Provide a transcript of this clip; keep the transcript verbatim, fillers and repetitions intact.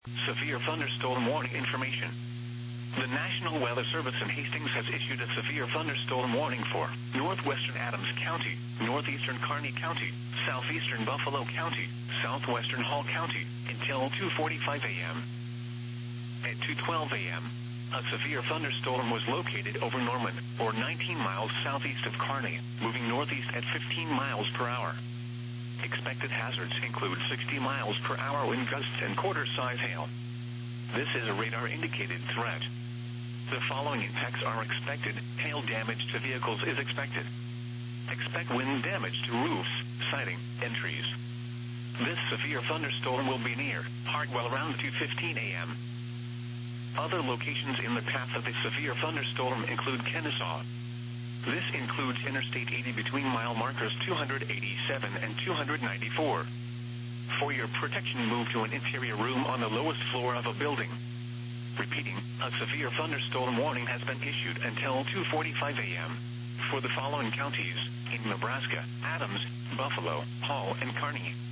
Severe thunderstorm warning information. The National Weather Service in Hastings has issued a severe thunderstorm warning for northwestern Adams County, northeastern Kearney County, southeastern Buffalo County, southwestern Hall County, until two forty-five a m At two twelve a m, a severe thunderstorm was located over Norman, or nineteen miles southeast of Kearney, moving northeast at fifteen miles per hour. Expected hazards include sixty miles per hour wind gusts and quarter-size hail. This is a radar-indicated threat. The following impacts are expected. Hail damage to vehicles is expected. Expect wind damage to roofs, siding, and trees. This severe thunderstorm will be near Hartwell around two fifteen a m Other locations in the path of the severe thunderstorm include Kennesaw. This includes Interstate eighty between mile markers two eighty-seven and two ninety-four. For your protection, move to an interior room on the lowest floor of a building. Repeating, a severe thunderstorm warning has been issued until two forty-five a m for the following counties in Nebraska: Adams, Buffalo, Hall, and Kearney.